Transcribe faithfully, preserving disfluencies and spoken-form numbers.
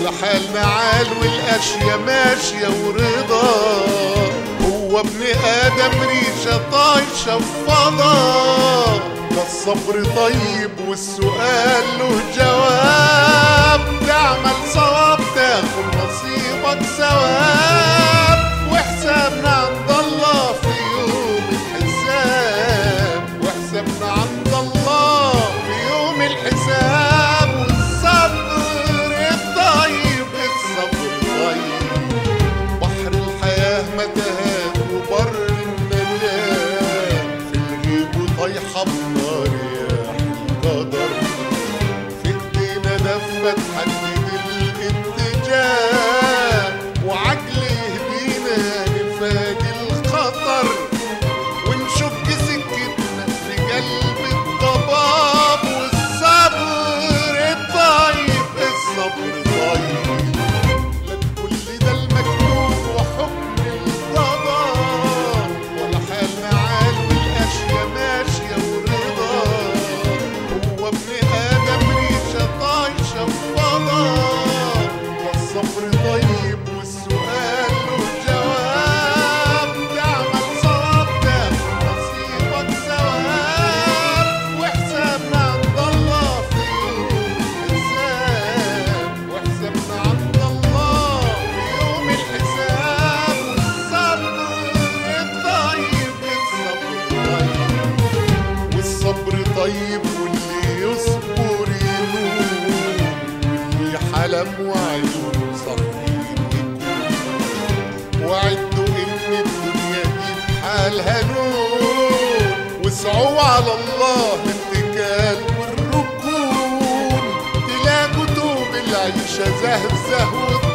ولا حالنا عال والاشياء ماشيه ورضا. هو ابن ادم ريشه طايشه وفضا، ده الصبر طيب والسؤال له جواب. تعمل صواب تاخد نصيبك ثواب، وحسابنا عند الله في يوم الحساب، وحسابنا عند الله في يوم الحساب. والصبر الطيب الصبر طيب، بحر الحياة متاهات وبر النجاة، في الغيب طايحة بنار رياح القدر، في ايدينا دفة تحدد الاتجاه، وعجل يهدينا نفادي الخطر، ونشك سكتنا في قلب الضباب. والصبر الطيب الصبر طيب، لا كل ده المكتوب وحكم القضاء، ولا حالنا عال والاشياء ماشيه ورضا. هو ابن ادم ريشه طايشه وفضا، والصبر طيب والسؤال له جواب. تعمل صواب تاخد نصيبك ثواب، وحسابنا عند الله في يوم الحساب، وحسابنا عند الله في يوم الحساب. والصبر الطيب الصبر طيب، والصبر طيب واللي يصبر ينوم، واللي حلم وعيونه صحيح وعدوا ان الدنيا دي بحالها نور، واسعوا على الله الاتكال والركون، تلاقوا توب العيشه زهزه